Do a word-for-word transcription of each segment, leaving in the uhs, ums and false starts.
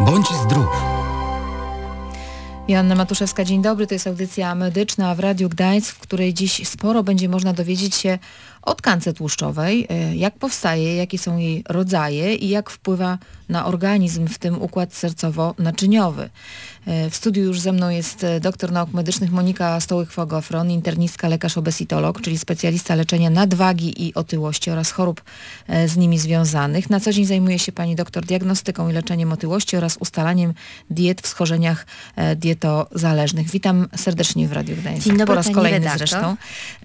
Bądź zdrów. Joanna Matuszewska, dzień dobry. To jest audycja medyczna w Radiu Gdańsk, w której dziś sporo będzie można dowiedzieć się o tkance tłuszczowej, jak powstaje, jakie są jej rodzaje i jak wpływa na organizm, w tym układ sercowo-naczyniowy. W studiu już ze mną jest doktor nauk medycznych Monika Stołych-Fogofron, internistka, lekarz obesitolog, czyli specjalista leczenia nadwagi i otyłości oraz chorób z nimi związanych. Na co dzień zajmuje się pani doktor diagnostyką i leczeniem otyłości oraz ustalaniem diet w schorzeniach dietozależnych. Witam serdecznie w Radiu Gdańsk. Dzień dobry, po raz kolejny redaktor. zresztą.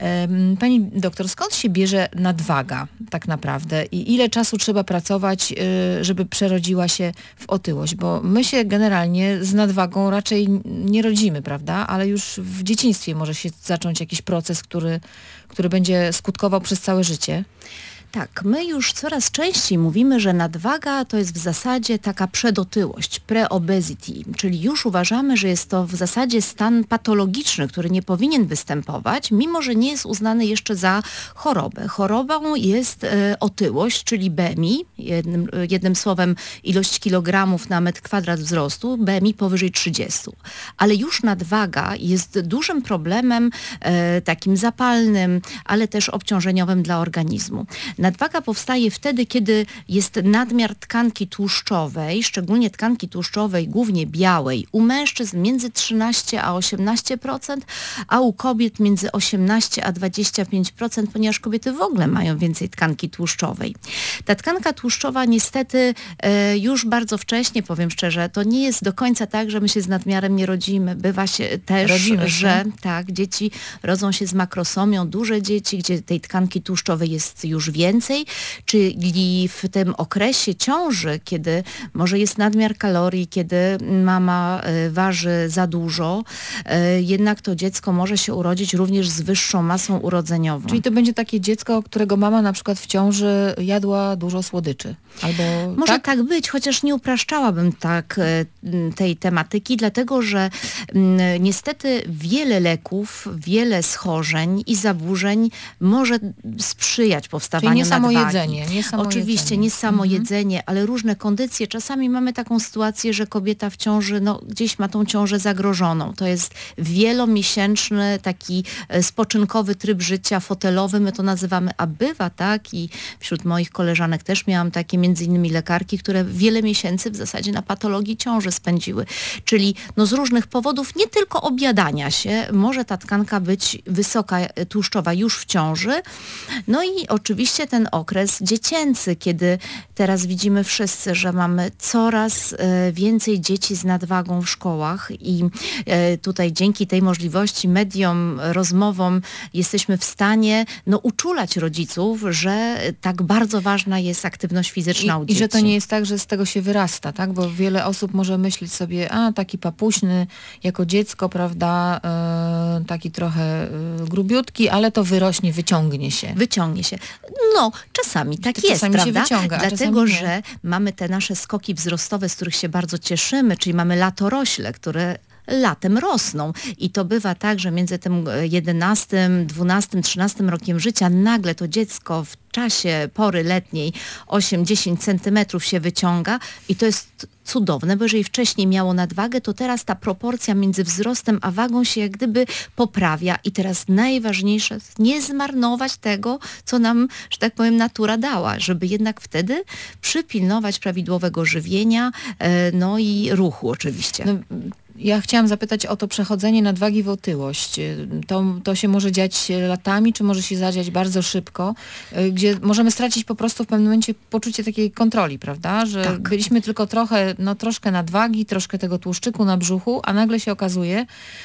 Pani doktor, skąd się bierze nadwaga tak naprawdę i ile czasu trzeba pracować, żeby przerodziła się w otyłość? Bo my się generalnie z nadwagą raczej nie rodzimy, prawda? Ale już w dzieciństwie może się zacząć jakiś proces, który, który będzie skutkował przez całe życie. Tak, my już coraz częściej mówimy, że nadwaga to jest w zasadzie taka przedotyłość, pre-obesity, czyli już uważamy, że jest to w zasadzie stan patologiczny, który nie powinien występować, mimo że nie jest uznany jeszcze za chorobę. Chorobą jest e, otyłość, czyli B M I, jednym, jednym słowem ilość kilogramów na metr kwadrat wzrostu, B M I powyżej trzydziestu. Ale już nadwaga jest dużym problemem e, takim zapalnym, ale też obciążeniowym dla organizmu. Nadwaga powstaje wtedy, kiedy jest nadmiar tkanki tłuszczowej, szczególnie tkanki tłuszczowej, głównie białej, u mężczyzn między trzynaście a osiemnaście procent, a u kobiet między osiemnaście a dwadzieścia pięć procent, ponieważ kobiety w ogóle mają więcej tkanki tłuszczowej. Ta tkanka tłuszczowa niestety e, już bardzo wcześnie, powiem szczerze, to nie jest do końca tak, że my się z nadmiarem nie rodzimy. Bywa się też, Rodzimy się. że tak, dzieci rodzą się z makrosomią, duże dzieci, gdzie tej tkanki tłuszczowej jest już więcej. Więcej, czyli w tym okresie ciąży, kiedy może jest nadmiar kalorii, kiedy mama y, waży za dużo, y, jednak to dziecko może się urodzić również z wyższą masą urodzeniową. Czyli to będzie takie dziecko, którego mama na przykład w ciąży jadła dużo słodyczy. Albo Może tak? tak być, chociaż nie upraszczałabym tak y, tej tematyki, dlatego że y, niestety wiele leków, wiele schorzeń i zaburzeń może sprzyjać powstawaniu nie samo nadwagi. jedzenie. Nie samo Oczywiście, jedzenie. nie samo Mhm. jedzenie, ale różne kondycje. Czasami mamy taką sytuację, że kobieta w ciąży, no gdzieś ma tą ciążę zagrożoną. To jest wielomiesięczny, taki spoczynkowy tryb życia fotelowy, my to nazywamy, a bywa tak i wśród moich koleżanek też miałam takie między innymi lekarki, które wiele miesięcy w zasadzie na patologii ciąży spędziły. Czyli no z różnych powodów, nie tylko objadania się, może ta tkanka być wysoka, tłuszczowa już w ciąży. No i oczywiście ten okres dziecięcy, kiedy teraz widzimy wszyscy, że mamy coraz e, więcej dzieci z nadwagą w szkołach i e, tutaj dzięki tej możliwości mediom, rozmowom jesteśmy w stanie no, uczulać rodziców, że tak bardzo ważna jest aktywność fizyczna I, u dzieci. I że to nie jest tak, że z tego się wyrasta, tak? Bo wiele osób może myśleć sobie, a taki papuśny jako dziecko, prawda, e, taki trochę e, grubiutki, ale to wyrośnie, wyciągnie się. Wyciągnie się. No, czasami tak To jest, czasami się prawda? wyciąga, a Dlatego, czasami nie. że mamy te nasze skoki wzrostowe, z których się bardzo cieszymy, czyli mamy latorośle, które latem rosną. I to bywa tak, że między tym jedenastym, dwunastym, trzynastym rokiem życia nagle to dziecko w czasie pory letniej osiem dziesięć centymetrów się wyciąga i to jest cudowne, bo jeżeli wcześniej miało nadwagę, to teraz ta proporcja między wzrostem a wagą się jak gdyby poprawia i teraz najważniejsze nie zmarnować tego, co nam, że tak powiem, natura dała, żeby jednak wtedy przypilnować prawidłowego żywienia, no i ruchu oczywiście. No, ja chciałam zapytać o to przechodzenie nadwagi w otyłość. To, to się może dziać latami, czy może się zadziać bardzo szybko, gdzie możemy stracić po prostu w pewnym momencie poczucie takiej kontroli, prawda? Że Tak. byliśmy tylko trochę, no troszkę nadwagi, troszkę tego tłuszczyku na brzuchu, a nagle się okazuje,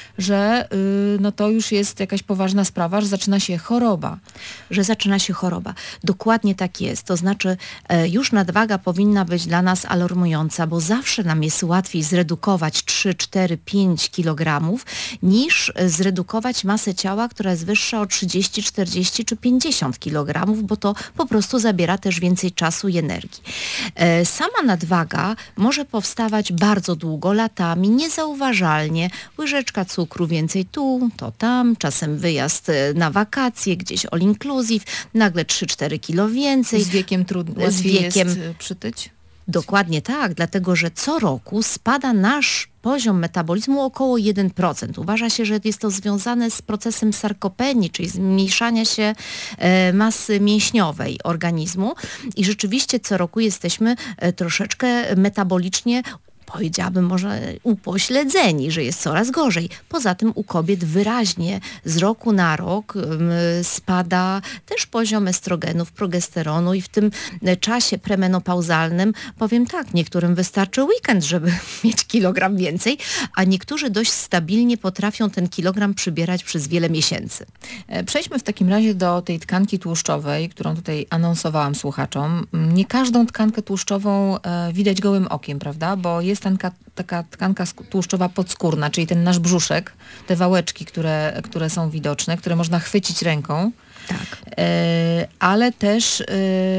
że yy, no to już jest jakaś poważna sprawa, że zaczyna się choroba. Że zaczyna się choroba. Dokładnie tak jest. To znaczy e, już nadwaga powinna być dla nas alarmująca, bo zawsze nam jest łatwiej zredukować trzy, cztery, pięć kilogramów niż zredukować masę ciała, która jest wyższa o trzydzieści, czterdzieści czy pięćdziesiąt kilogramów, bo to po prostu zabiera też więcej czasu i energii. E, sama nadwaga może powstawać bardzo długo, latami, niezauważalnie. Łyżeczka cukru więcej tu, to tam, czasem wyjazd na wakacje, gdzieś all inclusive, nagle trzy cztery kilo więcej. Z wiekiem trudno, Z wiekiem jest przytyć? Dokładnie tak, dlatego że co roku spada nasz poziom metabolizmu około jeden procent. Uważa się, że jest to związane z procesem sarkopenii, czyli zmniejszania się e, masy mięśniowej organizmu i rzeczywiście co roku jesteśmy e, troszeczkę metabolicznie, powiedziałabym może upośledzeni, że jest coraz gorzej. Poza tym u kobiet wyraźnie z roku na rok um, spada też poziom estrogenów, progesteronu i w tym czasie premenopauzalnym, powiem tak, niektórym wystarczy weekend, żeby mieć kilogram więcej, a niektórzy dość stabilnie potrafią ten kilogram przybierać przez wiele miesięcy. Przejdźmy w takim razie do tej tkanki tłuszczowej, którą tutaj anonsowałam słuchaczom. Nie każdą tkankę tłuszczową e, widać gołym okiem, prawda? Bo jest tkanka, taka tkanka sk- tłuszczowa podskórna, czyli ten nasz brzuszek, te wałeczki, które, które są widoczne, które można chwycić ręką. Tak. E, ale też e,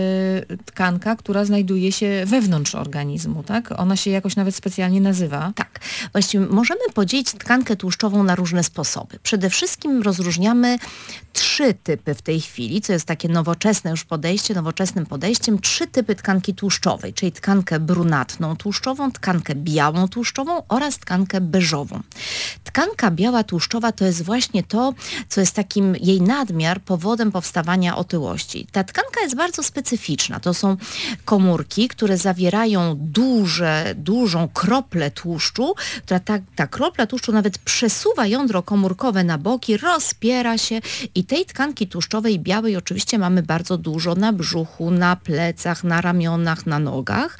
tkanka, która znajduje się wewnątrz organizmu, tak? Ona się jakoś nawet specjalnie nazywa. Tak. Właściwie możemy podzielić tkankę tłuszczową na różne sposoby. Przede wszystkim rozróżniamy trzy typy w tej chwili, co jest takie nowoczesne już podejście, nowoczesnym podejściem, trzy typy tkanki tłuszczowej, czyli tkankę brunatną tłuszczową, tkankę białą tłuszczową oraz tkankę beżową. Tkanka biała tłuszczowa to jest właśnie to, co jest takim jej nadmiar powodem powstawania otyłości. Ta tkanka jest bardzo specyficzna. To są komórki, które zawierają duże, dużą kroplę tłuszczu, która ta, ta kropla tłuszczu nawet przesuwa jądro komórkowe na boki, rozpiera się i tej tkanki tłuszczowej białej oczywiście mamy bardzo dużo na brzuchu, na plecach, na ramionach, na nogach.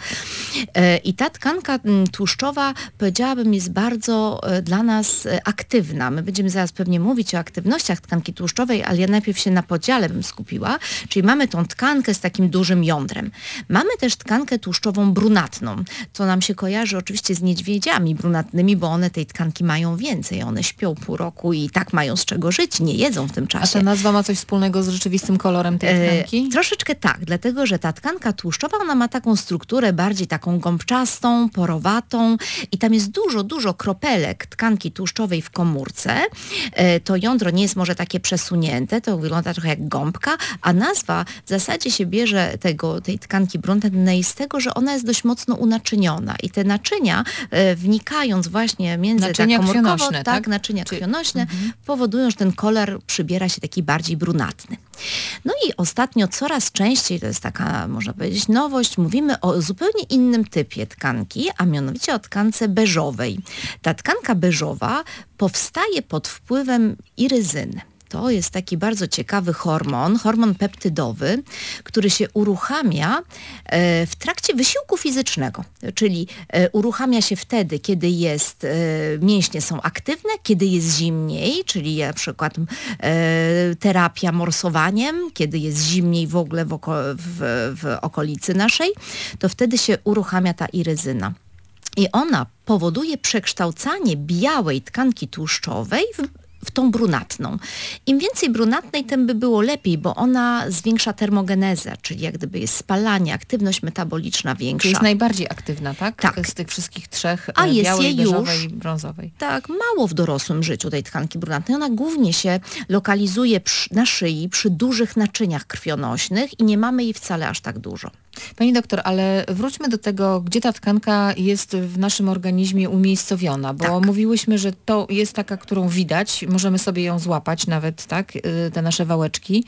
I ta tkanka tłuszczowa, powiedziałabym, jest bardzo dla nas aktywna. My będziemy zaraz pewnie mówić o aktywnościach tkanki tłuszczowej, ale ja najpierw się na podziale bym skupiła. Czyli mamy tą tkankę z takim dużym jądrem. Mamy też tkankę tłuszczową brunatną. To nam się kojarzy oczywiście z niedźwiedziami brunatnymi, bo one tej tkanki mają więcej. One śpią pół roku i tak mają z czego żyć, nie jedzą w tym czasie. A ta nazwa ma coś wspólnego z rzeczywistym kolorem tej tkanki? E, troszeczkę tak, dlatego że ta tkanka tłuszczowa, ona ma taką strukturę bardziej taką gąbczastą, porowatą i tam jest dużo, dużo kropelek tkanki tłuszczowej w komórce. E, to jądro nie jest może takie przesunięte, to wygląda trochę jak gąbka, a nazwa w zasadzie się bierze tego, tej tkanki brunatnej z tego, że ona jest dość mocno unaczyniona i te naczynia, e, wnikając właśnie między naczynia tak komórkowo, krwionośne, tak, tak? naczynia Czy... krwionośne, Mhm. powodują, że ten kolor przybiera się taki bardziej brunatny. No i ostatnio coraz częściej, to jest taka, można powiedzieć, nowość, mówimy o zupełnie innym typie tkanki, a mianowicie o tkance beżowej. Ta tkanka beżowa powstaje pod wpływem iryzyny. To jest taki bardzo ciekawy hormon, hormon peptydowy, który się uruchamia e, w trakcie wysiłku fizycznego, czyli e, uruchamia się wtedy, kiedy jest, e, mięśnie są aktywne, kiedy jest zimniej, czyli na przykład e, terapia morsowaniem, kiedy jest zimniej w ogóle w, oko, w, w okolicy naszej, to wtedy się uruchamia ta iryzyna. I ona powoduje przekształcanie białej tkanki tłuszczowej w w tą brunatną. Im więcej brunatnej, tym by było lepiej, bo ona zwiększa termogenezę, czyli jak gdyby jest spalanie, aktywność metaboliczna większa. Jest najbardziej aktywna, tak? Tak. Z tych wszystkich trzech, A jest białej, jej beżowej już i brązowej. tak mało w dorosłym życiu tej tkanki brunatnej. Ona głównie się lokalizuje przy, na szyi, przy dużych naczyniach krwionośnych i nie mamy jej wcale aż tak dużo. Pani doktor, ale wróćmy do tego, gdzie ta tkanka jest w naszym organizmie umiejscowiona, bo Tak. mówiłyśmy, że to jest taka, którą widać, możemy sobie ją złapać nawet, tak, te nasze wałeczki,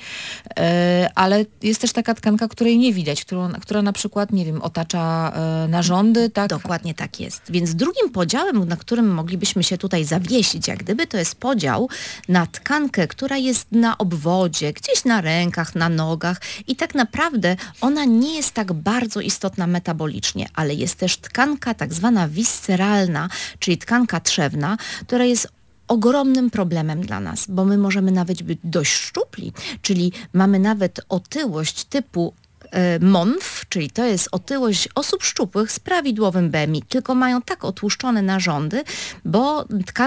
ale jest też taka tkanka, której nie widać, którą, która na przykład, nie wiem, otacza narządy, tak? Dokładnie tak jest. Więc drugim podziałem, na którym moglibyśmy się tutaj zawiesić, jak gdyby, to jest podział na tkankę, która jest na obwodzie, gdzieś na rękach, na nogach i tak naprawdę ona nie jest tak bardzo istotna metabolicznie, ale jest też tkanka tak zwana visceralna, czyli tkanka trzewna, która jest ogromnym problemem dla nas, bo my możemy nawet być dość szczupli, czyli mamy nawet otyłość typu M O N F, czyli to jest otyłość osób szczupłych z prawidłowym B M I, tylko mają tak otłuszczone narządy, bo tkanka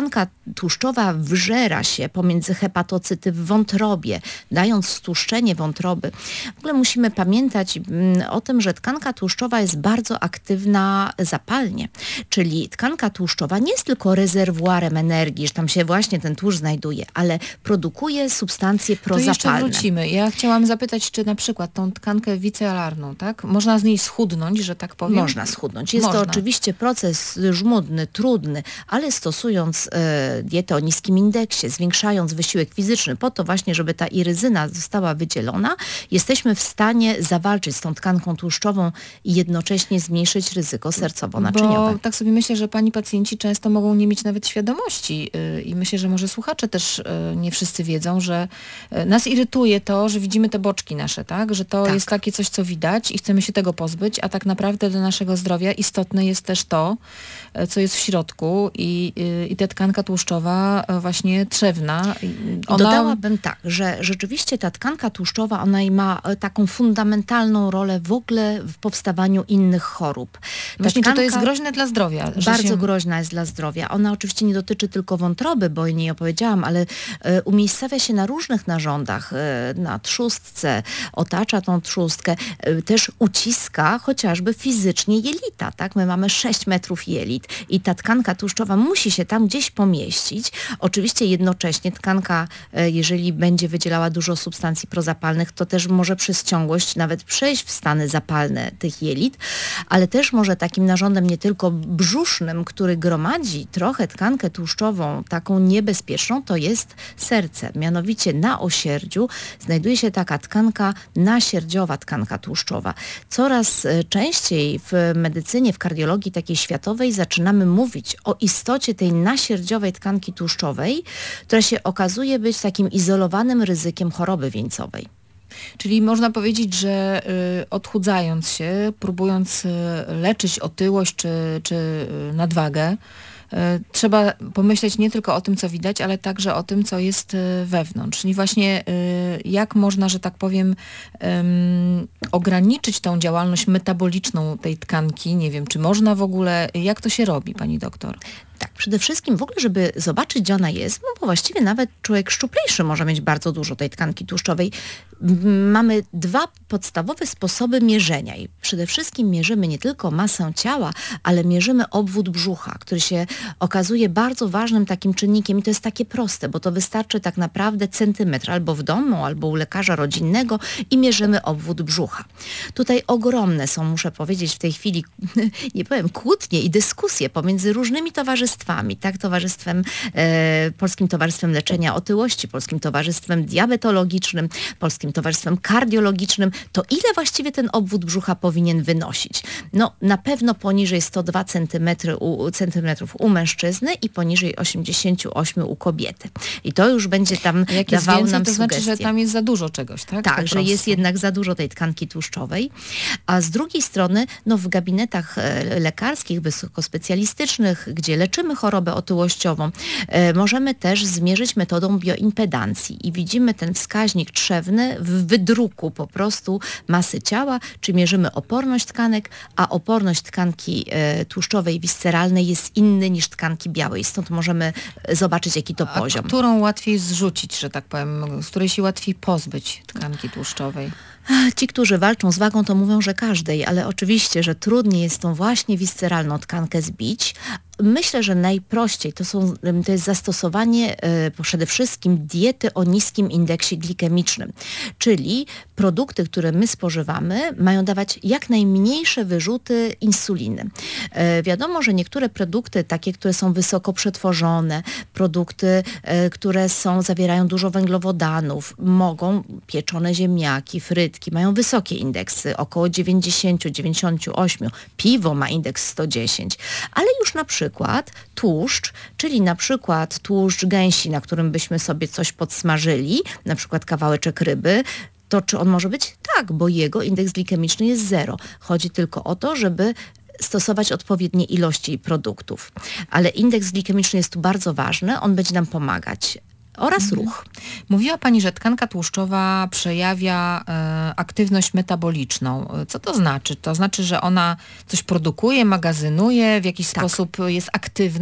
tłuszczowa wżera się pomiędzy hepatocyty w wątrobie, dając stłuszczenie wątroby. W ogóle musimy pamiętać mm, o tym, że tkanka tłuszczowa jest bardzo aktywna zapalnie, czyli tkanka tłuszczowa nie jest tylko rezerwuarem energii, że tam się właśnie ten tłuszcz znajduje, ale produkuje substancje To jeszcze prozapalne. wrócimy. Ja chciałam zapytać, czy na przykład tą tkankę wicealarną, tak? Można z niej schudnąć, że tak powiem? Można schudnąć. Jest Można. to oczywiście proces żmudny, trudny, ale stosując e, dietę o niskim indeksie, zwiększając wysiłek fizyczny po to właśnie, żeby ta iryzyna została wydzielona, jesteśmy w stanie zawalczyć z tą tkanką tłuszczową i jednocześnie zmniejszyć ryzyko sercowo-naczyniowe. Bo tak sobie myślę, że pani pacjenci często mogą nie mieć nawet świadomości yy, i myślę, że może słuchacze też yy, nie wszyscy wiedzą, że yy, nas irytuje to, że widzimy te boczki nasze, tak? Że to Tak. jest takie coś, co widać i chcemy się tego pozbyć, a tak naprawdę dla naszego zdrowia istotne jest też to, yy, co jest w środku i, yy, i ta tkanka tłuszczowa yy, właśnie trzewna. Yy, I dodałabym tak, że rzeczywiście ta tkanka tłuszczowa, ona ma e, taką fundamentalną rolę w ogóle w powstawaniu innych chorób. Ta Właśnie, czy to tkanka- jest groźne dla zdrowia? że Bardzo się... groźna jest dla zdrowia. Ona oczywiście nie dotyczy tylko wątroby, bo o niej opowiedziałam, ale e, umiejscawia się na różnych narządach, e, na trzustce, otacza tą trzustkę, e, też uciska chociażby fizycznie jelita, tak? My mamy sześć metrów jelit i ta tkanka tłuszczowa musi się tam gdzieś pomieścić. Oczywiście jednocześnie tkanka, e, jeżeli będzie wydzielała dużo substancji prozapalnych, to też może przez ciągłość nawet przejść w stany zapalne tych jelit, ale też może takim narządem nie tylko brzusznym, który gromadzi trochę tkankę tłuszczową, taką niebezpieczną, to jest serce. Mianowicie na osierdziu znajduje się taka tkanka nasierdziowa, tkanka tłuszczowa. Coraz e, częściej w medycynie, w kardiologii takiej światowej zaczynamy mówić o istocie tej nasierdziowej tkanki tłuszczowej, która się okazuje być takim izolowanym ryzykiem choroby wieńcowej. Czyli można powiedzieć, że y, odchudzając się, próbując y, leczyć otyłość czy, czy y, nadwagę, y, trzeba pomyśleć nie tylko o tym, co widać, ale także o tym, co jest y, wewnątrz. Czyli właśnie y, jak można, że tak powiem, ym, ograniczyć tą działalność metaboliczną tej tkanki. Nie wiem, czy można w ogóle, jak to się robi, pani doktor? Tak, przede wszystkim w ogóle, żeby zobaczyć, gdzie ona jest, no bo właściwie nawet człowiek szczuplejszy może mieć bardzo dużo tej tkanki tłuszczowej. M- Mamy dwa podstawowe sposoby mierzenia i przede wszystkim mierzymy nie tylko masę ciała, ale mierzymy obwód brzucha, który się okazuje bardzo ważnym takim czynnikiem i to jest takie proste, bo to wystarczy tak naprawdę centymetr albo w domu, albo u lekarza rodzinnego i mierzymy obwód brzucha. Tutaj ogromne są, muszę powiedzieć w tej chwili, nie powiem, kłótnie i dyskusje pomiędzy różnymi towarzystwami, tak, Towarzystwem, e, Polskim Towarzystwem Leczenia Otyłości, Polskim Towarzystwem Diabetologicznym, Polskim Towarzystwem Kardiologicznym, to ile właściwie ten obwód brzucha powinien wynosić? No na pewno poniżej sto dwa centymetry u, centymetrów u mężczyzny i poniżej osiemdziesiąt osiem u kobiety. I to już będzie tam A jak jest dawało więcej, nam to sugestie. znaczy, że tam jest za dużo czegoś, tak? Tak, Po że prostu. jest jednak za dużo tej tkanki tłuszczowej, a z drugiej strony no, w gabinetach e, lekarskich, wysokospecjalistycznych, gdzie leczymy chorobę otyłościową, e, możemy też zmierzyć metodą bioimpedancji i widzimy ten wskaźnik trzewny w wydruku po prostu masy ciała, czy mierzymy oporność tkanek, a oporność tkanki e, tłuszczowej visceralnej jest inny niż tkanki białej, stąd możemy e, zobaczyć, jaki to A poziom. którą łatwiej zrzucić, że tak powiem, z której się łatwiej pozbyć tkanki tłuszczowej? Ci, którzy walczą z wagą, to mówią, że każdej, ale oczywiście, że trudniej jest tą właśnie visceralną tkankę zbić. Myślę, że najprościej to, są, to jest zastosowanie e, przede wszystkim diety o niskim indeksie glikemicznym, czyli produkty, które my spożywamy, mają dawać jak najmniejsze wyrzuty insuliny. E, wiadomo, że niektóre produkty, takie, które są wysoko przetworzone, produkty, e, które są, zawierają dużo węglowodanów, mogą, pieczone ziemniaki, frytki, mają wysokie indeksy, około dziewięćdziesiąt do dziewięćdziesięciu ośmiu. Piwo ma indeks sto dziesięć, ale już na przykład przykład tłuszcz, czyli na przykład tłuszcz gęsi, na którym byśmy sobie coś podsmażyli, na przykład kawałeczek ryby, to czy on może być? Tak, bo jego indeks glikemiczny jest zero. Chodzi tylko o to, żeby stosować odpowiednie ilości produktów. Ale indeks glikemiczny jest tu bardzo ważny, on będzie nam pomagać. Oraz mhm. ruch. Mówiła Pani, że tkanka tłuszczowa przejawia e, aktywność metaboliczną. Co to znaczy? To znaczy, że ona coś produkuje, magazynuje, w jakiś tak. sposób jest aktywna?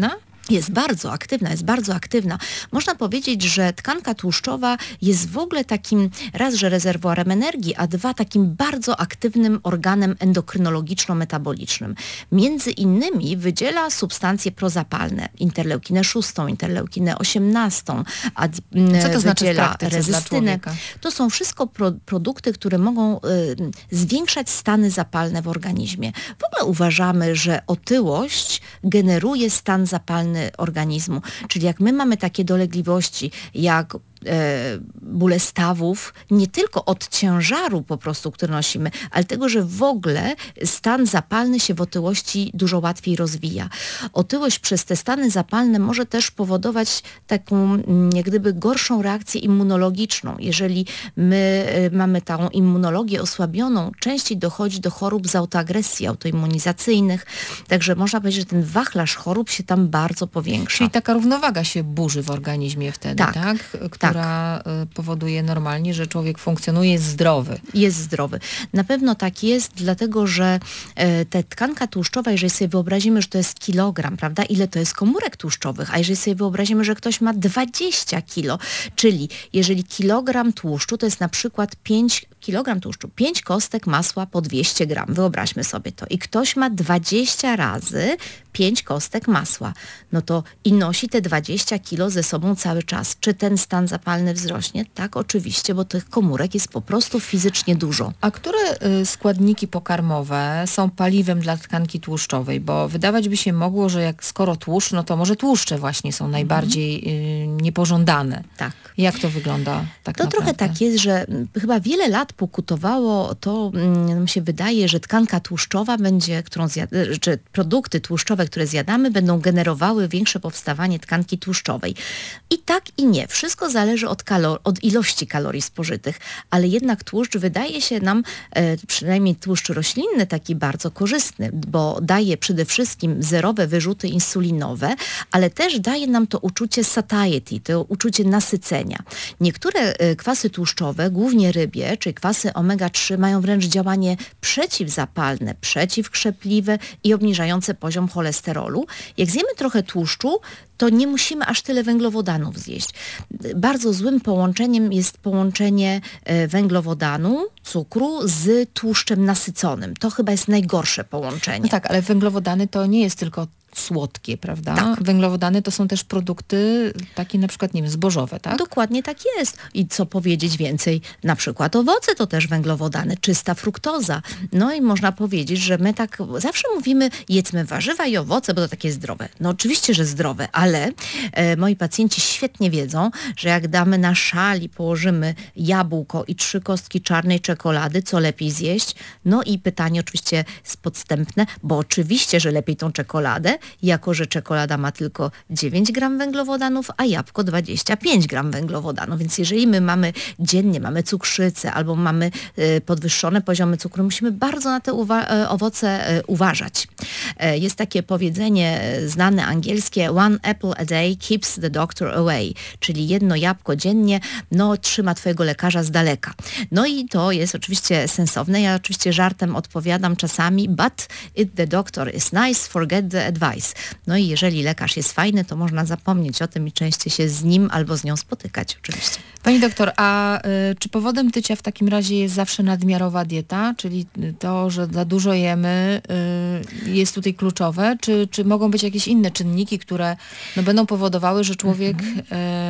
Jest bardzo aktywna, jest bardzo aktywna. Można powiedzieć, że tkanka tłuszczowa jest w ogóle takim, raz, że rezerwuarem energii, a dwa, takim bardzo aktywnym organem endokrynologiczno-metabolicznym. Między innymi wydziela substancje prozapalne, interleukinę szóstą, interleukinę osiemnastą, a Co to znaczy w wydziela praktyce dla rezystynę. człowieka? To są wszystko pro, produkty, które mogą y, zwiększać stany zapalne w organizmie. W ogóle uważamy, że otyłość generuje stan zapalny organizmu. Czyli jak my mamy takie dolegliwości, jak e, bóle stawów, nie tylko od ciężaru po prostu, który nosimy, ale tego, że w ogóle stan zapalny się w otyłości dużo łatwiej rozwija. Otyłość przez te stany zapalne może też powodować taką jak gdyby gorszą reakcję immunologiczną. Jeżeli my e, mamy tą immunologię osłabioną, częściej dochodzi do chorób z autoagresji autoimmunizacyjnych. Także można powiedzieć, że ten wachlarz chorób się tam bardzo powiększa. Czyli taka równowaga się burzy w organizmie wtedy, Tak, tak? Która y, powoduje normalnie, że człowiek funkcjonuje, jest zdrowy. Jest zdrowy. Na pewno tak jest, dlatego że e, ta tkanka tłuszczowa, jeżeli sobie wyobrazimy, że to jest kilogram, prawda, ile to jest komórek tłuszczowych, a jeżeli sobie wyobrazimy, że ktoś ma dwadzieścia kilo, czyli jeżeli kilogram tłuszczu to jest na przykład pięć kilogram tłuszczu, pięć kostek masła po dwieście gram, wyobraźmy sobie to. I ktoś ma dwadzieścia razy pięć kostek masła, no to i nosi te dwadzieścia kilo ze sobą cały czas. Czy ten stan zapalny wzrośnie? Tak, oczywiście, bo tych komórek jest po prostu fizycznie dużo. A które y, składniki pokarmowe są paliwem dla tkanki tłuszczowej? Bo wydawać by się mogło, że jak skoro tłuszcz, no to może tłuszcze właśnie są najbardziej y, niepożądane. Tak. Jak to wygląda tak To naprawdę? trochę tak jest, że mm, chyba wiele lat pokutowało to, mm, mi się wydaje, że tkanka tłuszczowa będzie, którą zjad- czy produkty tłuszczowe, które zjadamy, będą generowały większe powstawanie tkanki tłuszczowej. I tak i nie. Wszystko zależy od, kalor- od ilości kalorii spożytych, ale jednak tłuszcz wydaje się nam, e, przynajmniej tłuszcz roślinny, taki bardzo korzystny, bo daje przede wszystkim zerowe wyrzuty insulinowe, ale też daje nam to uczucie satiety, to uczucie nasycenia. Niektóre e, kwasy tłuszczowe, głównie rybie, czy kwasy omega trzy, mają wręcz działanie przeciwzapalne, przeciwkrzepliwe i obniżające poziom cholesterolu. Jak zjemy trochę tłuszczu, to nie musimy aż tyle węglowodanów zjeść. Bardzo złym połączeniem jest połączenie e, węglowodanu, cukru z tłuszczem nasyconym. To chyba jest najgorsze połączenie. No tak, ale węglowodany to nie jest tylko słodkie, prawda? Tak. Węglowodany to są też produkty takie na przykład, nie wiem, zbożowe, tak? Dokładnie tak jest. I co powiedzieć więcej? Na przykład owoce to też węglowodany, czysta fruktoza. No i można powiedzieć, że my tak zawsze mówimy, jedzmy warzywa i owoce, bo to takie zdrowe. No oczywiście, że zdrowe, ale e, moi pacjenci świetnie wiedzą, że jak damy na szali, położymy jabłko i trzy kostki czarnej czekolady, co lepiej zjeść? No i pytanie oczywiście jest podstępne, bo oczywiście, że lepiej tą czekoladę, jako że czekolada ma tylko dziewięć gram węglowodanów, a jabłko dwadzieścia pięć gram węglowodanów. Więc jeżeli my mamy dziennie, mamy cukrzycę albo mamy y, podwyższone poziomy cukru, musimy bardzo na te uwa- y, owoce y, uważać. Y, jest takie powiedzenie y, znane angielskie: one apple a day keeps the doctor away, czyli jedno jabłko dziennie no, trzyma twojego lekarza z daleka. No i to jest oczywiście sensowne. Ja oczywiście żartem odpowiadam czasami, but if the doctor is nice, forget the advice. No i jeżeli lekarz jest fajny, to można zapomnieć o tym i częściej się z nim albo z nią spotykać oczywiście. Pani doktor, a y, czy powodem tycia w takim razie jest zawsze nadmiarowa dieta? Czyli to, że za dużo jemy y, jest tutaj kluczowe? Czy, czy mogą być jakieś inne czynniki, które no, będą powodowały, że człowiek y,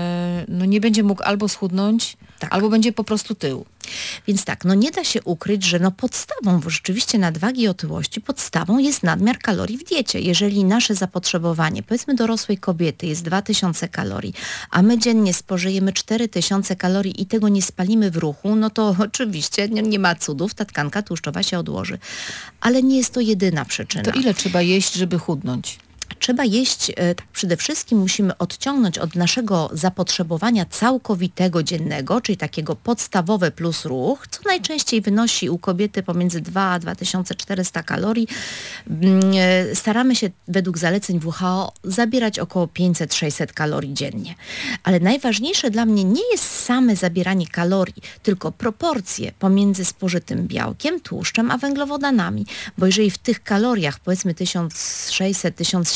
no, nie będzie mógł albo schudnąć, Tak. albo będzie po prostu tył? Więc tak, no nie da się ukryć, że no podstawą bo rzeczywiście nadwagi i otyłości, podstawą jest nadmiar kalorii w diecie. Jeżeli nasze zapotrzebowanie, powiedzmy dorosłej kobiety, jest dwa tysiące kalorii, a my dziennie spożyjemy cztery tysiące kalorii i tego nie spalimy w ruchu, no to oczywiście nie, nie ma cudów, ta tkanka tłuszczowa się odłoży. Ale nie jest to jedyna przyczyna. To ile trzeba jeść, żeby chudnąć? Trzeba jeść, e, tak przede wszystkim musimy odciągnąć od naszego zapotrzebowania całkowitego dziennego, czyli takiego podstawowe plus ruch, co najczęściej wynosi u kobiety pomiędzy dwa a dwa tysiące czterysta kalorii. Mm, e, Staramy się według zaleceń W H O zabierać około pięćset sześćset kalorii dziennie. Ale najważniejsze dla mnie nie jest same zabieranie kalorii, tylko proporcje pomiędzy spożytym białkiem, tłuszczem a węglowodanami. Bo jeżeli w tych kaloriach powiedzmy tysiąc sześćset do tysiąc siedemset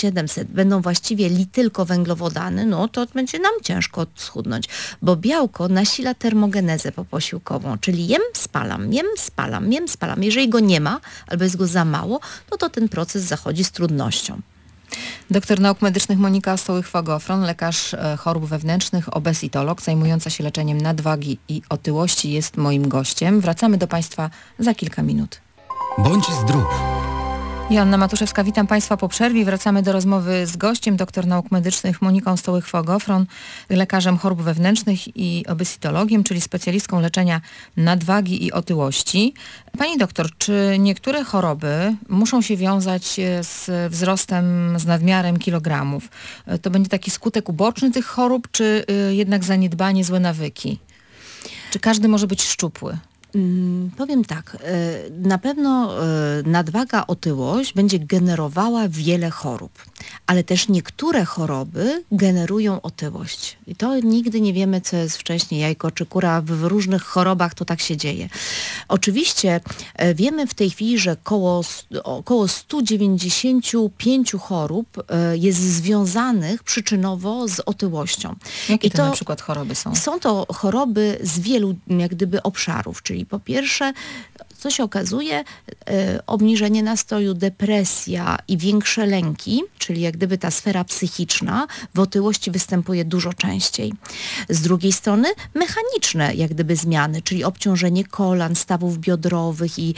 siedemset będą właściwie li tylko węglowodany, no to będzie nam ciężko schudnąć, bo białko nasila termogenezę poposiłkową, czyli jem, spalam, jem, spalam, jem, spalam. Jeżeli go nie ma, albo jest go za mało, no to ten proces zachodzi z trudnością. Doktor nauk medycznych Monika Stołych-Fagofron, lekarz e, chorób wewnętrznych, obezitolog, zajmująca się leczeniem nadwagi i otyłości, jest moim gościem. Wracamy do Państwa za kilka minut. Bądź zdrów. Joanna Matuszewska, witam Państwa po przerwie. Wracamy do rozmowy z gościem, doktor nauk medycznych Moniką Stołych-Fagofron, lekarzem chorób wewnętrznych i obezitologiem, czyli specjalistką leczenia nadwagi i otyłości. Pani doktor, czy niektóre choroby muszą się wiązać z wzrostem, z nadmiarem kilogramów? To będzie taki skutek uboczny tych chorób, czy y, jednak zaniedbanie, złe nawyki? Czy każdy może być szczupły? Hmm, powiem tak, na pewno nadwaga, otyłość będzie generowała wiele chorób, ale też niektóre choroby generują otyłość. I to nigdy nie wiemy, co jest wcześniej, jajko czy kura. W różnych chorobach to tak się dzieje. Oczywiście wiemy w tej chwili, że koło, około sto dziewięćdziesiąt pięć chorób jest związanych przyczynowo z otyłością. Jakie I to, to na przykład choroby są? Są to choroby z wielu jak gdyby obszarów, czyli po pierwsze, co się okazuje, e, obniżenie nastroju, depresja i większe lęki, czyli jak gdyby ta sfera psychiczna w otyłości występuje dużo częściej. Z drugiej strony mechaniczne jak gdyby zmiany, czyli obciążenie kolan, stawów biodrowych i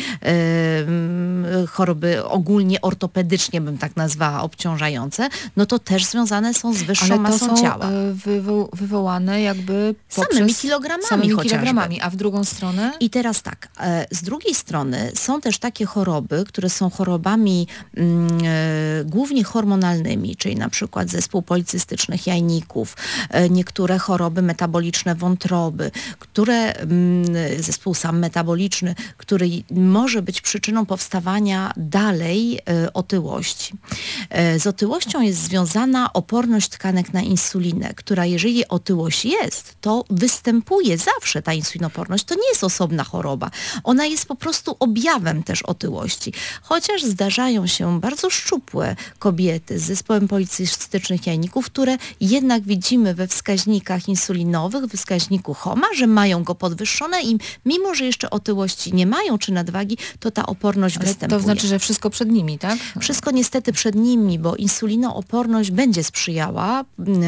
e, choroby ogólnie ortopedycznie bym tak nazwała obciążające, no to też związane są z wyższą Ale to masą są ciała. e, wywo- wywołane jakby poprzez... Samymi kilogramami samymi chociażby. kilogramami, a w drugą stronę? I teraz tak, e, z drugiej strony są też takie choroby, które są chorobami mm, e, głównie hormonalnymi, czyli na przykład zespół policystycznych jajników, e, niektóre choroby metaboliczne wątroby, które mm, zespół sam metaboliczny, który może być przyczyną powstawania dalej e, otyłości. E, z otyłością jest związana oporność tkanek na insulinę, która jeżeli otyłość jest, to występuje zawsze ta insulinoporność. To nie jest osobna choroba. Ona jest po prostu objawem też otyłości. Chociaż zdarzają się bardzo szczupłe kobiety z zespołem policystycznych jajników, które jednak widzimy we wskaźnikach insulinowych, we wskaźniku HOMA, że mają go podwyższone i mimo, że jeszcze otyłości nie mają czy nadwagi, to ta oporność Ale występuje. to znaczy, że wszystko przed nimi, tak? Wszystko niestety przed nimi, bo insulinooporność będzie sprzyjała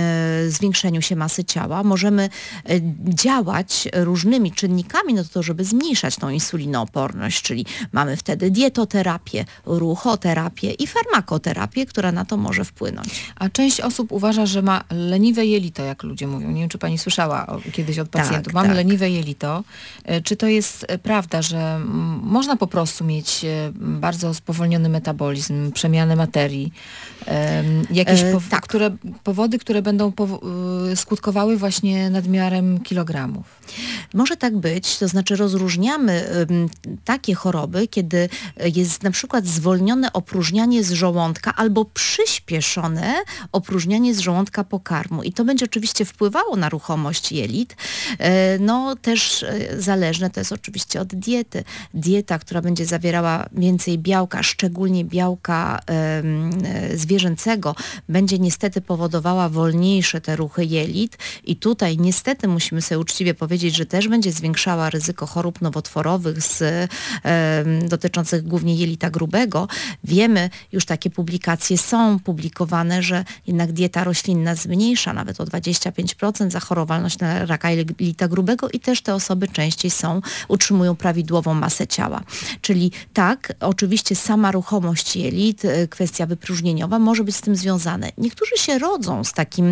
e, zwiększeniu się masy ciała. Możemy e, działać różnymi czynnikami na to, żeby zmniejszać tą insulinooporność, czyli mamy wtedy dietoterapię, ruchoterapię i farmakoterapię, która na to może wpłynąć. A część osób uważa, że ma leniwe jelito, jak ludzie mówią. Nie wiem, czy pani słyszała o, kiedyś od pacjentów. Tak, Mam tak. leniwe jelito. E, Czy to jest e, prawda, że mm, można po prostu mieć e, bardzo spowolniony metabolizm, przemianę materii, e, jakieś E, pow- tak. które, powody, które będą powo- e, skutkowały właśnie nadmiarem kilogramów? Może tak być, to znaczy rozróżniamy ym, takie choroby, kiedy jest na przykład zwolnione opróżnianie z żołądka albo przyspieszone opróżnianie z żołądka pokarmu. I to będzie oczywiście wpływało na ruchomość jelit. E, no też e, zależne to jest oczywiście od diety. Dieta, która będzie zawierała więcej białka, szczególnie białka em, e, zwierzęcego, będzie niestety powodowała wolniejsze te ruchy jelit i tutaj niestety musimy sobie uczciwie powiedzieć, że też będzie zwiększała ryzyko chorób nowotworowych z, e, dotyczących głównie jelita grubego. Wiemy, już takie publikacje są publikowane, że jednak dieta roślinna zmniejsza nawet o dwadzieścia pięć procent zachorowalność na raka jelita grubego i też te osoby częściej są, utrzymują prawidłową masę ciała. Czyli tak, oczywiście sama ruchomość jelit, e, kwestia wypróżnieniowa może być z tym związane. Niektórzy się rodzą z takim,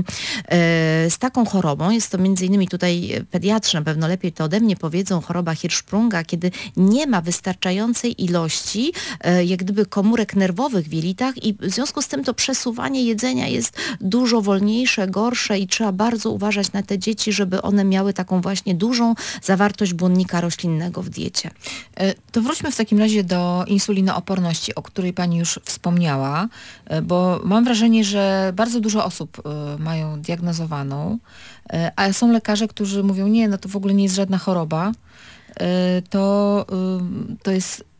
e, z taką chorobą, jest to między innymi tutaj pediatrzy na pewno lepiej to ode mnie powiedzą, choroba Hirschsprunga, kiedy nie ma wystarczającej ilości e, jak gdyby komórek nerwowych w jelitach i w związku z tym to przesuwanie jedzenia jest dużo wolniejsze, gorsze i trzeba bardzo uważać na te dzieci, żeby one miały taką właśnie dużą zawartość błonnika roślinnego w diecie. E, To wróćmy w takim razie do insulinooporności, o której pani już wspomniała, e, bo mam wrażenie, że bardzo dużo osób e, mają diagnozowaną, e, a są lekarze, którzy mówią, nie, no to w ogóle nie jest żadna choroba, e, to, e, to jest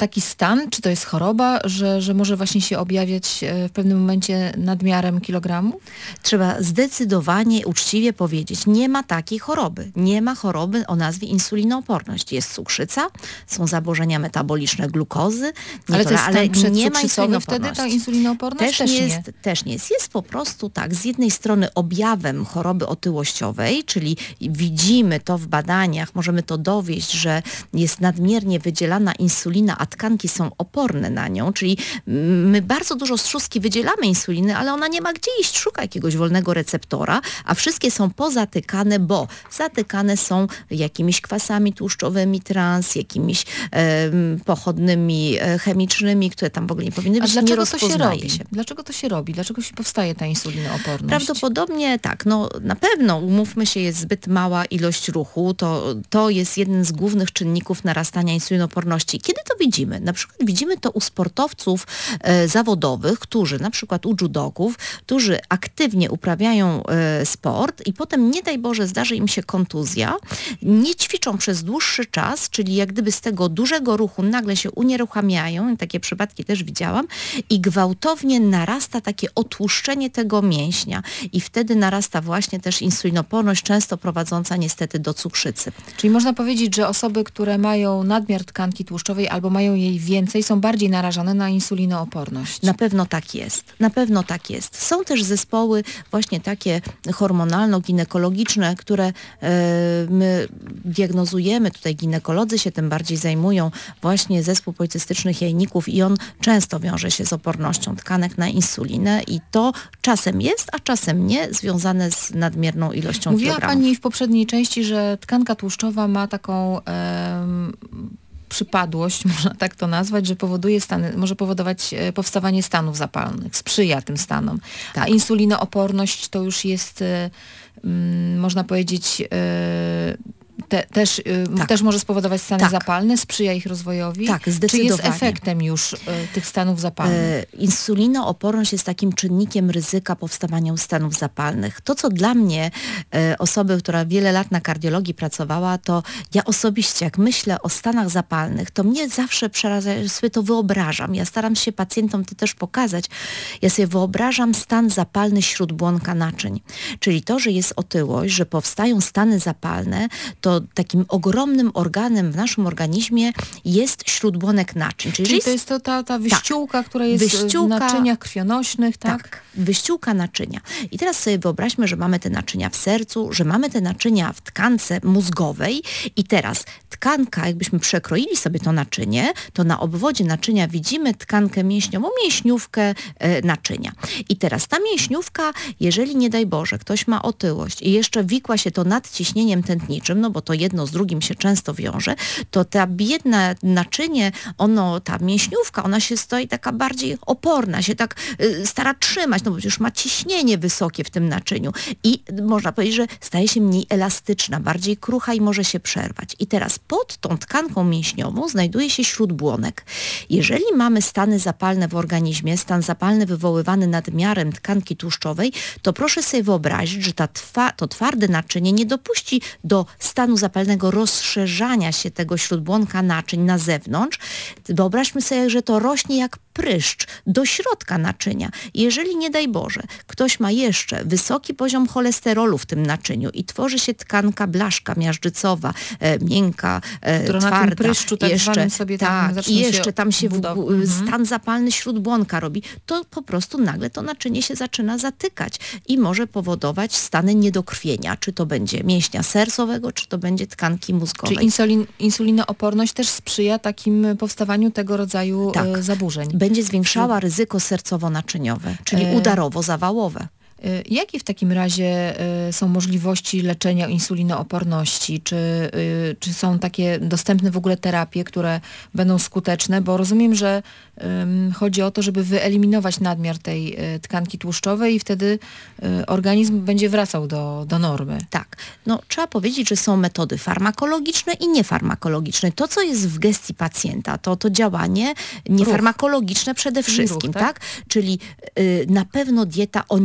taki stan, czy to jest choroba, że, że może właśnie się objawiać e, w pewnym momencie nadmiarem kilogramu? Trzeba zdecydowanie, uczciwie powiedzieć, nie ma takiej choroby. Nie ma choroby o nazwie insulinooporność. Jest cukrzyca, są zaburzenia metaboliczne glukozy, Ale to jest ale stan nie ma przedcukrzycowy wtedy ta insulinooporności. insulinooporność? Też, Też nie nie. jest, też nie jest. Jest po prostu tak, z jednej strony objawem choroby otyłościowej, czyli widzimy to w badaniach, możemy to dowieść, że jest nadmiernie wydzielana insulina, a tkanki są oporne na nią, czyli my bardzo dużo z trzustki wydzielamy insuliny, ale ona nie ma gdzie iść, szuka jakiegoś wolnego receptora, a wszystkie są pozatykane, bo zatykane są jakimiś kwasami tłuszczowymi trans, jakimiś e, pochodnymi e, chemicznymi, które tam w ogóle nie powinny A być, nie dlaczego to się rozpoznaje robi? się. Dlaczego to się robi? Dlaczego się powstaje ta insulinooporność? Prawdopodobnie tak, no na pewno, umówmy się, jest zbyt mała ilość ruchu, to, to jest jeden z głównych czynników narastania insulinooporności. Kiedy to widzimy? Na przykład widzimy to u sportowców e, zawodowych, którzy, na przykład u judoków, którzy aktywnie uprawiają e, sport i potem, nie daj Boże, zdarzy im się kontuzja, nie ćwiczą przez dłuższy czas, czyli jak gdyby z tego dużego ruchu nagle się unieruchamiają, takie przypadki też widziałam, i gwałtownie narasta takie otłuszczenie tego mięśnia i wtedy narasta właśnie też insulinoporność, często prowadząca niestety do cukrzycy. Czyli można powiedzieć, że osoby, które mają nadmiar tkanki tłuszczowej albo mają jej więcej, są bardziej narażone na insulinooporność. Na pewno tak jest. Na pewno tak jest. Są też zespoły właśnie takie hormonalno-ginekologiczne, które e, my diagnozujemy. Tutaj ginekolodzy się tym bardziej zajmują. Właśnie zespół policystycznych jajników i on często wiąże się z opornością tkanek na insulinę i to czasem jest, a czasem nie, związane z nadmierną ilością Mówiła kilogramów. Pani w poprzedniej części, że tkanka tłuszczowa ma taką em, przypadłość, można tak to nazwać, że powoduje stany, może powodować e, powstawanie stanów zapalnych, sprzyja tym stanom. Tak. A insulinooporność to już jest, e, mm, można powiedzieć, e, te, też, y, Tak. też może spowodować stany Tak. zapalne, sprzyja ich rozwojowi. Tak, Czy jest zdecydowanie. efektem już y, tych stanów zapalnych? E, insulinooporność jest takim czynnikiem ryzyka powstawania stanów zapalnych. To, co dla mnie, e, osoby, która wiele lat na kardiologii pracowała, to ja osobiście, jak myślę o stanach zapalnych, to mnie zawsze przeraża, ja sobie to wyobrażam. Ja staram się pacjentom to też pokazać. Ja sobie wyobrażam stan zapalny śródbłonka naczyń. Czyli to, że jest otyłość, że powstają stany zapalne, to takim ogromnym organem w naszym organizmie jest śródbłonek naczyń. Czyli, Czyli jest to jest to ta, ta wyściółka, która jest Wyściółka- w naczyniach krwionośnych, tak? Tak, wyściółka naczynia. I teraz sobie wyobraźmy, że mamy te naczynia w sercu, że mamy te naczynia w tkance mózgowej i teraz tkanka, jakbyśmy przekroili sobie to naczynie, to na obwodzie naczynia widzimy tkankę mięśniową, mięśniówkę e, naczynia. I teraz ta mięśniówka, jeżeli nie daj Boże, ktoś ma otyłość i jeszcze wikła się to nadciśnieniem tętniczym, no bo to jedno z drugim się często wiąże, to ta biedna naczynie, ono, ta mięśniówka, ona się stoi taka bardziej oporna, się tak y, stara trzymać, no bo już ma ciśnienie wysokie w tym naczyniu i można powiedzieć, że staje się mniej elastyczna, bardziej krucha i może się przerwać. I teraz pod tą tkanką mięśniową znajduje się śródbłonek. Jeżeli mamy stany zapalne w organizmie, stan zapalny wywoływany nadmiarem tkanki tłuszczowej, to proszę sobie wyobrazić, że ta twa, to twarde naczynie nie dopuści do stanu zapalnego rozszerzania się tego śródbłonka naczyń na zewnątrz. Wyobraźmy sobie, że to rośnie jak pryszcz do środka naczynia. Jeżeli nie daj Boże, ktoś ma jeszcze wysoki poziom cholesterolu w tym naczyniu i tworzy się tkanka blaszka miażdżycowa, e, miękka, e, Która na tym twarda. pryszczu tak jeszcze, zwanym sobie tam tak, zacznie i się jeszcze tam się w, budować. Mhm. stan zapalny śródbłonka robi, to po prostu nagle to naczynie się zaczyna zatykać i może powodować stany niedokrwienia. Czy to będzie mięśnia sercowego, czy to będzie tkanki mózgowej. Czyli insulin, insulinooporność też sprzyja takim powstawaniu tego rodzaju Tak. e, zaburzeń. Będzie zwiększała ryzyko sercowo-naczyniowe, czyli E, udarowo-zawałowe. Y, Jakie w takim razie y, są możliwości leczenia insulinooporności? Czy, y, czy są takie dostępne w ogóle terapie, które będą skuteczne? Bo rozumiem, że ym, chodzi o to, żeby wyeliminować nadmiar tej y, tkanki tłuszczowej i wtedy y, organizm będzie wracał do, do normy. Tak, no trzeba powiedzieć, że są metody farmakologiczne i niefarmakologiczne. To, co jest w gestii pacjenta, to to działanie niefarmakologiczne przede Czyli wszystkim, ruch, tak? tak? Czyli y, na pewno dieta o niskich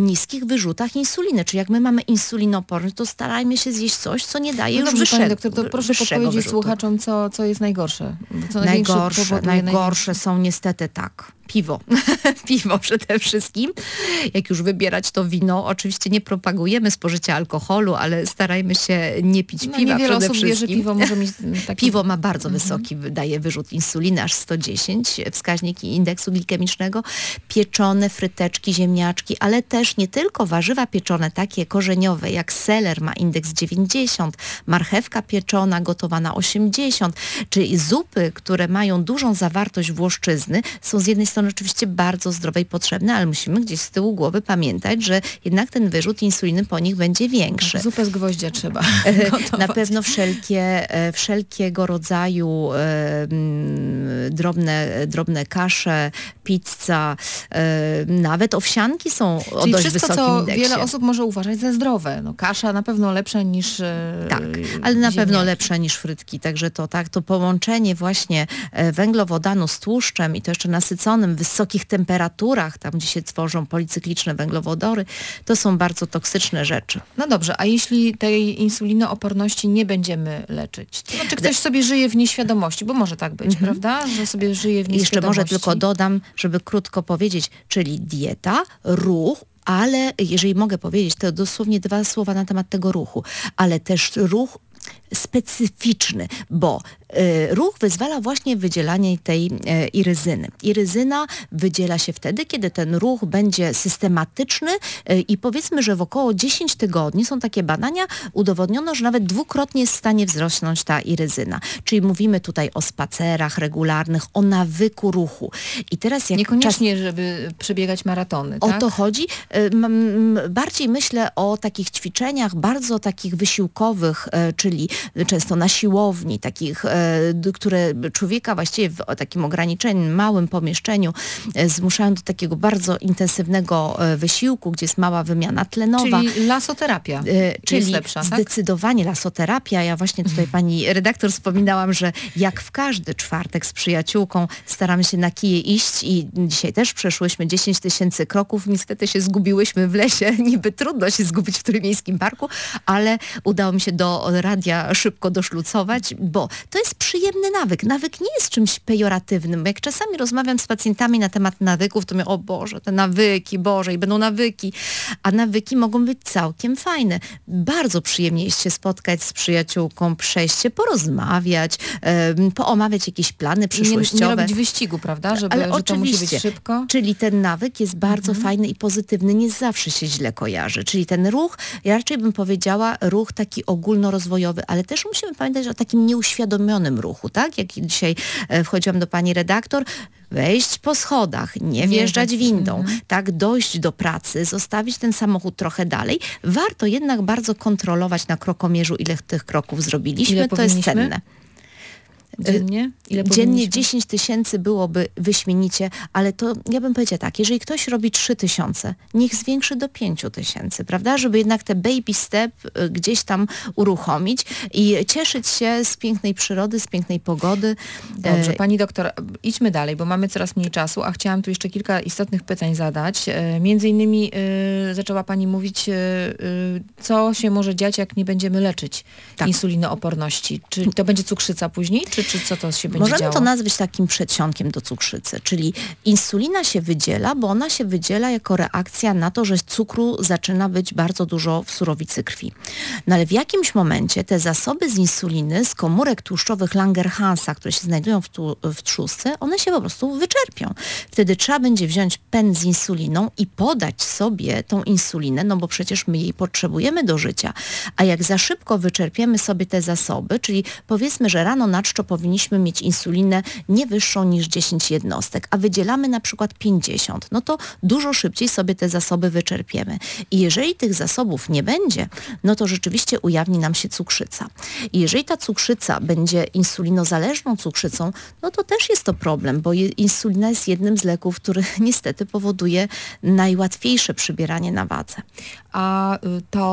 tych wyrzutach insuliny. Czyli jak my mamy insulinoporność, to starajmy się zjeść coś, co nie daje No już dobrze, wyższego, pani doktor, to proszę wyższego podpowiedzieć wyrzutu. słuchaczom, co, co jest najgorsze. Bo co największe Najgorsze, powoduje najgorsze są niestety tak. Piwo. Piwo przede wszystkim. Jak już wybierać to wino, oczywiście nie propagujemy spożycia alkoholu, ale starajmy się nie pić No, piwa niewiele przede osób wie, że wszystkim. piwo może mieć taki... Piwo ma bardzo wysoki, daje wyrzut insuliny, aż sto dziesięć, wskaźnik indeksu glikemicznego. Pieczone fryteczki, ziemniaczki, ale też nie tylko warzywa pieczone, takie korzeniowe, jak seler ma indeks dziewięćdziesiąt, marchewka pieczona, gotowana osiemdziesiąt, czyli zupy, które mają dużą zawartość włoszczyzny, są z jednej strony oczywiście bardzo zdrowe i potrzebne, ale musimy gdzieś z tyłu głowy pamiętać, że jednak ten wyrzut insuliny po nich będzie większy. Zupę z gwoździa trzeba gotować. Na pewno wszelkie, wszelkiego rodzaju e, drobne, drobne kasze, pizza, e, nawet owsianki są o Czyli dość wszystko, wysokim co indeksie. wiele osób może uważać za zdrowe. No, kasza na pewno lepsza niż e, Tak, ale na pewno ziemniaki. lepsze niż frytki, także to tak, to połączenie właśnie e, węglowodanu z tłuszczem i to jeszcze nasyconym w wysokich temperaturach, tam gdzie się tworzą policykliczne węglowodory, to są bardzo toksyczne rzeczy. No dobrze, a jeśli tej insulinooporności nie będziemy leczyć? To znaczy ktoś sobie żyje w nieświadomości, bo może tak być, prawda? Że sobie żyje w I jeszcze nieświadomości. może tylko dodam, żeby krótko powiedzieć, czyli dieta, ruch, ale jeżeli mogę powiedzieć, to dosłownie dwa słowa na temat tego ruchu, ale też ruch specyficzny, bo y, ruch wyzwala właśnie wydzielanie tej y, iryzyny. Iryzyna wydziela się wtedy, kiedy ten ruch będzie systematyczny y, i powiedzmy, że w około dziesięć tygodni są takie badania, udowodniono, że nawet dwukrotnie jest w stanie wzrosnąć ta iryzyna. Czyli mówimy tutaj o spacerach regularnych, o nawyku ruchu. I teraz jak Niekoniecznie, czas... żeby przebiegać maratony, O tak? to chodzi. Y, m, bardziej myślę o takich ćwiczeniach bardzo takich wysiłkowych, y, czyli często na siłowni, takich, e, d- które człowieka właściwie w o takim ograniczonym, małym pomieszczeniu e, zmuszają do takiego bardzo intensywnego e, wysiłku, gdzie jest mała wymiana tlenowa. Czyli lasoterapia E, czyli jest lepsza, tak? zdecydowanie lasoterapia. Ja właśnie tutaj pani redaktor wspominałam, że jak w każdy czwartek z przyjaciółką staramy się na kije iść i dzisiaj też przeszłyśmy dziesięć tysięcy kroków. Niestety się zgubiłyśmy w lesie. Niby trudno się zgubić w Trójmiejskim Parku, ale udało mi się do radia szybko doszlucować, bo to jest przyjemny nawyk. Nawyk nie jest czymś pejoratywnym. Bo jak czasami rozmawiam z pacjentami na temat nawyków, to mówię, o Boże, te nawyki, Boże, i będą nawyki. A nawyki mogą być całkiem fajne. Bardzo przyjemnie jest się spotkać z przyjaciółką, przejść się, porozmawiać, um, poomawiać jakieś plany Nie, przyszłościowe. nie robić wyścigu, prawda? Żeby, Ale że to musi być oczywiście. szybko. Czyli ten nawyk jest bardzo fajny i pozytywny, nie zawsze się źle kojarzy. Czyli ten ruch, ja raczej bym powiedziała, ruch taki ogólnorozwojowy, ale też musimy pamiętać o takim nieuświadomionym ruchu, tak? Jak dzisiaj e, wchodziłam do pani redaktor, wejść po schodach, nie wjeżdżać tak. windą, Mhm. tak? Dojść do pracy, zostawić ten samochód trochę dalej. Warto jednak bardzo kontrolować na krokomierzu, ile tych kroków zrobiliśmy. Ile to jest powinniśmy? cenne. Dziennie? Ile Dziennie powinniśmy? dziesięć tysięcy byłoby wyśmienicie, ale to ja bym powiedziała tak, jeżeli ktoś robi trzy tysiące, niech zwiększy do pięć tysięcy, prawda? Żeby jednak te baby step y, gdzieś tam uruchomić i cieszyć się z pięknej przyrody, z pięknej pogody. Dobrze, E, pani doktor, idźmy dalej, bo mamy coraz mniej czasu, a chciałam tu jeszcze kilka istotnych pytań zadać. E, Między innymi e, zaczęła pani mówić, e, e, co się może dziać, jak nie będziemy leczyć Tak. insulinooporności. Czy to będzie cukrzyca później, czy, czy co to się będzie Możemy działo? to nazwać takim przedsionkiem do cukrzycy, czyli insulina się wydziela, bo ona się wydziela jako reakcja na to, że cukru zaczyna być bardzo dużo w surowicy krwi. No ale w jakimś momencie te zasoby z insuliny, z komórek tłuszczowych Langerhansa, które się znajdują w, tu, w trzustce, one się po prostu wyczerpią. Wtedy trzeba będzie wziąć pen z insuliną i podać sobie tą insulinę, no bo przecież my jej potrzebujemy do życia. A jak za szybko wyczerpiemy sobie te zasoby, czyli powiedzmy, że rano na czczo powinniśmy mieć insulinę nie wyższą niż dziesięć jednostek, a wydzielamy na przykład pięćdziesiąt, no to dużo szybciej sobie te zasoby wyczerpiemy. I jeżeli tych zasobów nie będzie, no to rzeczywiście ujawni nam się cukrzyca. I jeżeli ta cukrzyca będzie insulinozależną cukrzycą, no to też jest to problem, bo je, insulina jest jednym z leków, który niestety powoduje najłatwiejsze przybieranie na wadze. A y, to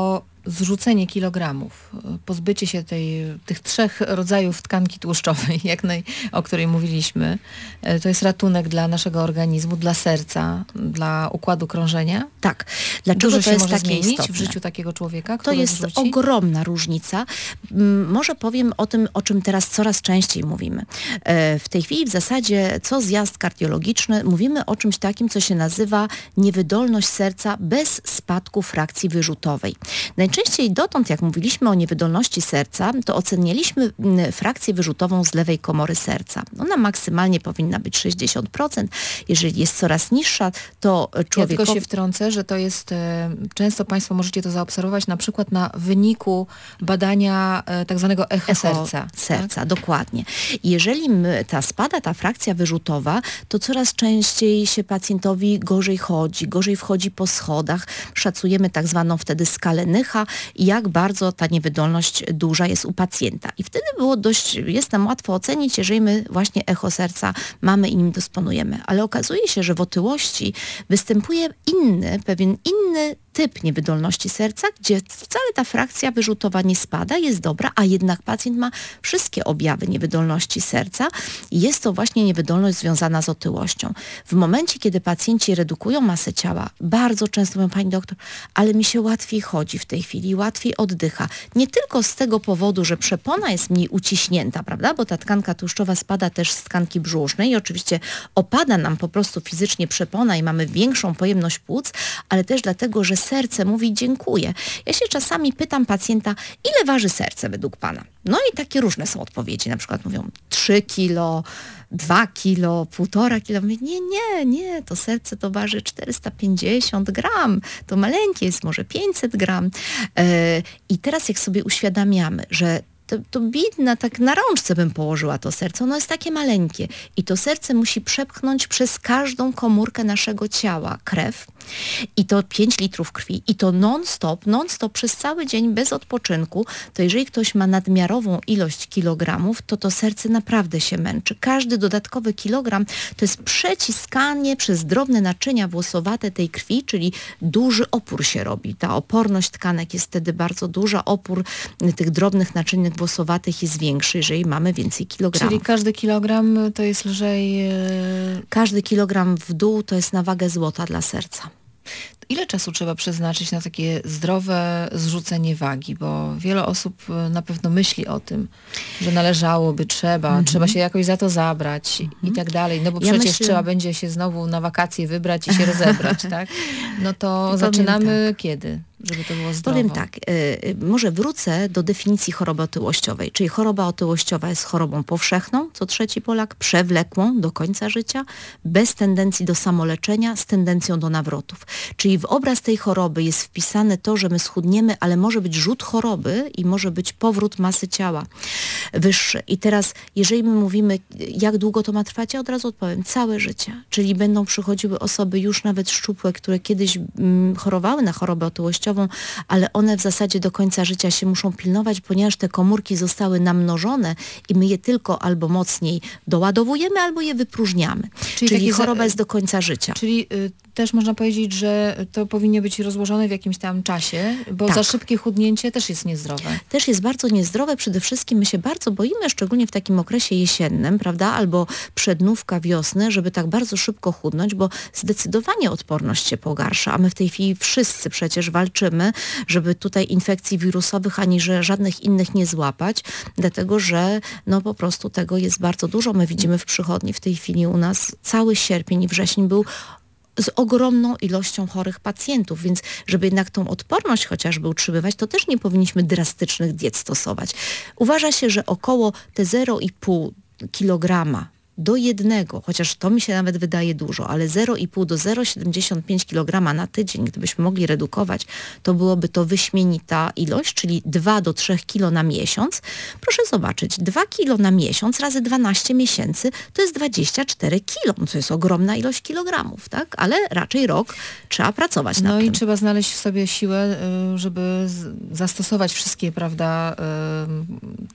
zrzucenie kilogramów, pozbycie się tej, tych trzech rodzajów tkanki tłuszczowej, jak naj, o której mówiliśmy, to jest ratunek dla naszego organizmu, dla serca, dla układu krążenia? Tak. Dlaczego Dużo to się jest może takie zmienić istotne? w życiu takiego człowieka, To który jest zrzuci? ogromna różnica. M, Może powiem o tym, o czym teraz coraz częściej mówimy. E, W tej chwili w zasadzie co zjazd kardiologiczny mówimy o czymś takim, co się nazywa niewydolność serca bez spadku frakcji wyrzutowej. Najczęściej dotąd, jak mówiliśmy o niewydolności serca, to ocenialiśmy m, frakcję wyrzutową z lewej komory serca. Ona maksymalnie powinna być sześćdziesiąt procent. Jeżeli jest coraz niższa, to Ja człowiekowi... tylko się wtrącę, że to jest, e, często Państwo możecie to zaobserwować na przykład na wyniku badania e, tak zwanego echo, Echo serca. serca, tak? dokładnie. I jeżeli my, ta spada ta frakcja wyrzutowa, to coraz częściej się pacjentowi gorzej chodzi, gorzej wchodzi po schodach. Szacujemy tak zwaną wtedy skalę Nycha i jak bardzo ta niewydolność duża jest u pacjenta. I wtedy było dość, jest nam łatwo ocenić, jeżeli my właśnie echo serca mamy i nim dysponujemy. Ale okazuje się, że w otyłości występuje inny, pewien inny typ niewydolności serca, gdzie wcale ta frakcja wyrzutowa nie spada, jest dobra, a jednak pacjent ma wszystkie objawy niewydolności serca i jest to właśnie niewydolność związana z otyłością. W momencie, kiedy pacjenci redukują masę ciała, bardzo często mówią, pani doktor, ale mi się łatwiej chodzi w tej chwili, łatwiej oddycha. Nie tylko z tego powodu, że przepona jest mniej uciśnięta, prawda, bo ta tkanka tłuszczowa spada też z tkanki brzusznej i oczywiście opada nam po prostu fizycznie przepona i mamy większą pojemność płuc, ale też dlatego, że serce mówi dziękuję. Ja się czasami pytam pacjenta, ile waży serce według pana? No i takie różne są odpowiedzi. Na przykład mówią trzy kilo, dwa kilo, półtora kilo. Mówię, nie, nie, nie, to serce to waży czterysta pięćdziesiąt gram. To maleńkie jest może pięćset gram. Yy, I teraz jak sobie uświadamiamy, że to, to biedna, tak na rączce bym położyła to serce, ono jest takie maleńkie i to serce musi przepchnąć przez każdą komórkę naszego ciała krew i to pięć litrów krwi i to non-stop, non-stop przez cały dzień bez odpoczynku, to jeżeli ktoś ma nadmiarową ilość kilogramów, to to serce naprawdę się męczy. Każdy dodatkowy kilogram to jest przeciskanie przez drobne naczynia włosowate tej krwi, czyli duży opór się robi. Ta oporność tkanek jest wtedy bardzo duża, opór tych drobnych naczyń włosowatych jest większy, jeżeli mamy więcej kilogramów. Czyli każdy kilogram to jest lżej... e, Każdy kilogram w dół to jest na wagę złota dla serca. Ile czasu trzeba przeznaczyć na takie zdrowe zrzucenie wagi? Bo wiele osób e, na pewno myśli o tym, że należałoby, trzeba, Mhm. trzeba się jakoś za to zabrać i tak dalej. No bo Ja przecież myślę- trzeba będzie się znowu na wakacje wybrać i się rozebrać, tak? No to Powiem zaczynamy kiedy? Żeby to było zdrowo. Powiem tak, y, y, może wrócę do definicji choroby otyłościowej, czyli choroba otyłościowa jest chorobą powszechną, co trzeci Polak, przewlekłą do końca życia, bez tendencji do samoleczenia, z tendencją do nawrotów. Czyli w obraz tej choroby jest wpisane to, że my schudniemy, ale może być rzut choroby i może być powrót masy ciała wyższy. I teraz, jeżeli my mówimy, jak długo to ma trwać, ja od razu odpowiem, całe życie. Czyli będą przychodziły osoby już nawet szczupłe, które kiedyś mm, chorowały na chorobę otyłościową, ale one w zasadzie do końca życia się muszą pilnować, ponieważ te komórki zostały namnożone i my je tylko albo mocniej doładowujemy, albo je wypróżniamy. Czyli, taki za- choroba jest do końca życia. Czyli y, też można powiedzieć, że to powinno być rozłożone w jakimś tam czasie, bo Tak. za szybkie chudnięcie też jest niezdrowe. Też jest bardzo niezdrowe. Przede wszystkim my się bardzo boimy, szczególnie w takim okresie jesiennym, prawda, albo przednówka wiosny, żeby tak bardzo szybko chudnąć, bo zdecydowanie odporność się pogarsza, a my w tej chwili wszyscy przecież walczymy, żeby tutaj infekcji wirusowych ani że żadnych innych nie złapać, dlatego że no po prostu tego jest bardzo dużo. My widzimy w przychodni w tej chwili u nas cały sierpień i wrzesień był z ogromną ilością chorych pacjentów, więc żeby jednak tą odporność chociażby utrzymywać, to też nie powinniśmy drastycznych diet stosować. Uważa się, że około te zero i pół kilograma do jednego, chociaż to mi się nawet wydaje dużo, ale zero i pół do zero przecinek siedemdziesiąt pięć kilograma na tydzień, gdybyśmy mogli redukować, to byłoby to wyśmienita ilość, czyli dwa do trzech kilo na miesiąc. Proszę zobaczyć, dwa kilo na miesiąc razy dwanaście miesięcy to jest dwadzieścia cztery kilo. No to jest ogromna ilość kilogramów, tak? Ale raczej rok trzeba pracować No nad i tym. trzeba znaleźć w sobie siłę, y, żeby z- zastosować wszystkie, prawda, y,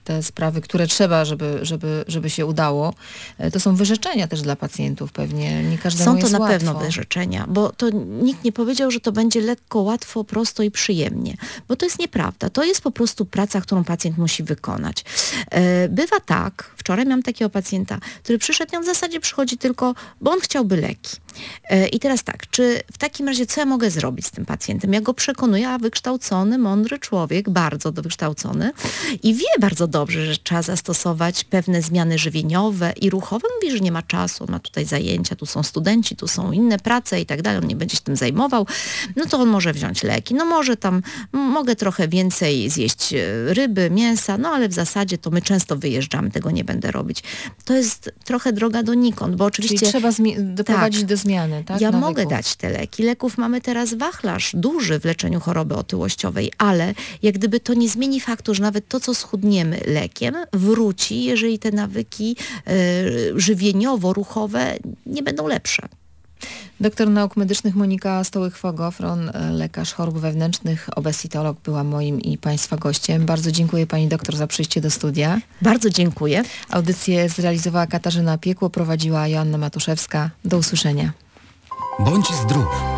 te sprawy, które trzeba, żeby, żeby, żeby się udało. E, To są wyrzeczenia też dla pacjentów pewnie. Nie każdemu Są to jest na łatwo. pewno wyrzeczenia, bo to nikt nie powiedział, że to będzie lekko, łatwo, prosto i przyjemnie, bo to jest nieprawda. To jest po prostu praca, którą pacjent musi wykonać. E, Bywa tak, wczoraj miałam takiego pacjenta, który przyszedł, on w zasadzie przychodzi tylko, bo on chciałby leki. E, I teraz tak, czy w takim razie co ja mogę zrobić z tym pacjentem? Ja go przekonuję, a wykształcony, mądry człowiek, bardzo wykształcony i wie bardzo dobrze, że trzeba zastosować pewne zmiany żywieniowe i ruchowe. Mówi, że nie ma czasu, on ma tutaj zajęcia, tu są studenci, tu są inne prace i tak dalej, on nie będzie się tym zajmował. No to on może wziąć leki, no może tam, m- mogę trochę więcej zjeść e, ryby, mięsa, no ale w zasadzie to my często wyjeżdżamy, tego nie będę robić. To jest trochę droga donikąd, bo Czyli oczywiście... trzeba zmi- doprowadzić Tak. do zmiany, tak? Ja nawyków. mogę dać te leki. Leków mamy teraz wachlarz duży w leczeniu choroby otyłościowej, ale jak gdyby to nie zmieni faktu, że nawet to, co schudniemy lekiem, wróci, jeżeli te nawyki e, żywieniowo-ruchowe nie będą lepsze. Doktor nauk medycznych Monika Stołych-Fogofron, e, lekarz chorób wewnętrznych, obesitolog, była moim i Państwa gościem. Bardzo dziękuję Pani doktor za przyjście do studia. Bardzo dziękuję. Audycję zrealizowała Katarzyna Piekło, prowadziła Joanna Matuszewska. Do usłyszenia. Bądź zdrów.